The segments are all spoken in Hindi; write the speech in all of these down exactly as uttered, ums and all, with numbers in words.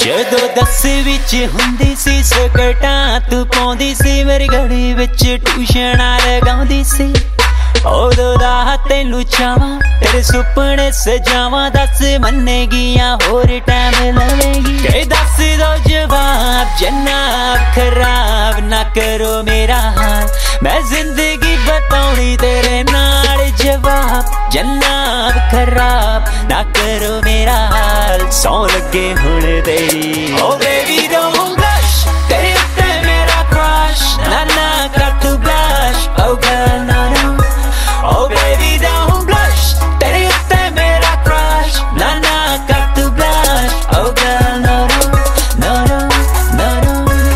ਜਦੋਂ ਦਸ ਵਿੱਚ ਹੁੰਦੀ ਸੀ ਸਕਟਾਂ ਤੂੰ ਪਾਉਂਦੀ ਸੀ ਮੇਰੀ ਗਲੀ ਵਿੱਚ ਟਿਊਸ਼ਨਾਂ ਲਗਾਉਂਦੀ ਸੀ ਉਦੋਂ ਦਾ ਤੈਨੂੰ ਚਾਹਾਂ ਤੇਰੇ ਸੁਪਨੇ ਸਜਾਵਾਂ ਦੱਸ ਮੰਨੇਗੀਆਂ ਹੋਰ ਟਾਈਮ ਲਵੇਗੀ ਕਿ ਦੱਸ ਦੋ ਜਵਾਬ ਜਨਾਬ ਖਰਾਬ ਨਾ ਕਰੋ ਮੇਰਾ ਹਾਲ ਮੈਂ ਜ਼ਿੰਦਗੀ ਬਤਾਉਣੀ ਤੇਰੇ ਨਾਲ ਜਵਾਬ ਜਨਾਬ ਖਰਾਬ ਨਾ ਕਰੋ ਮੇਰਾ ਹਾਲ ਸੌ ਲੱਗੇ ਹੁਣ ਤੇਰੀ ਓ ਬੇਬੀ ਡੋਂਟ ਬਲਸ਼ ਤੇਰੇ ਉੱਤੇ ਮੇਰਾ ਕ੍ਰਸ਼ ਨਾ ਨਾ ਕਰ ਤੂੰ ਬਲਸ਼ ਓ ਗਰਲ ਨਾ ਨਾ Oh baby don't blush tere utte mera crush na na kar tu blush oh girl no no no no no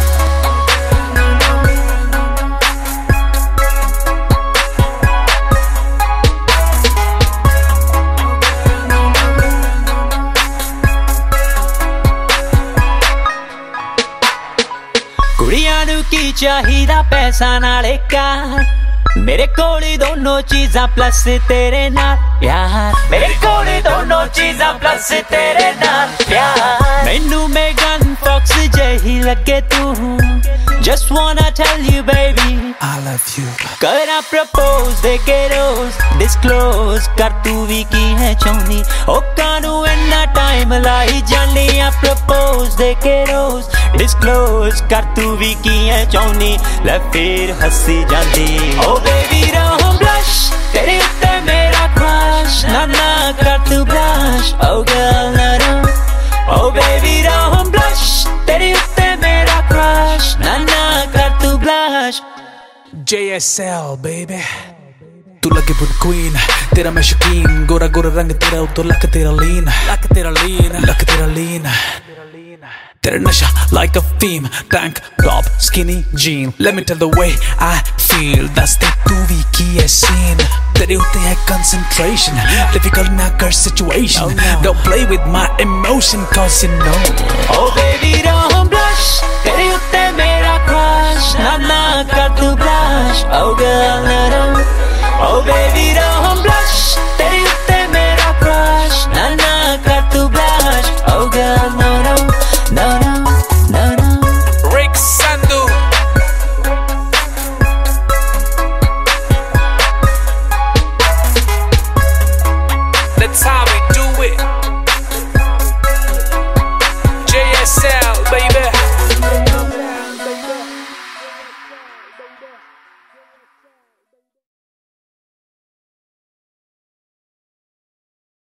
ਕੁੜੀਆਂ ਨੂੰ ਕੀ ਚਾਹੀਦਾ ਪੈਸਾ ਨਾਲੇ ਕਾਰ मेरे कोल दोनों चीज़ां प्लस तेरे नाल प्यार मेरे कोल दोनों चीज़ां प्लस तेरे नाल प्यार मैनू मेगन फॉक्स जही लगे तू just wanna tell you baby I love you करा propose दे के रोज disclose कर तू भी की है चाहनी ओ कानू इन्ना टाइम लाई जानी आ propose दे के रोज disclose कर तू भी की है चाहनी ले फिर हंसी जाती ओ baby don't blush तेरे उत्ते मेरा crush ना ना कर तू blush oh girl ना ना oh baby don't blush तेरे उत्ते मेरा crush ना ना कर तू blush J S L baby तू लगे बुन queen तेरा मैं शौकीन गोरा गोरा रंग तेरा उतो लक तेरा लीन लक तेरा लीन लक तेरा लीन तेरा नशा like a theme tank top skinny jean let me tell the way I feel that's the तू भी की है scene तेरे होते है concentration difficult ना कर situation oh, no. Don't play with my emotion cause you know oh baby don't blush तेरे होते मेरा crush ना ना कर तू blush oh girl no no oh baby don't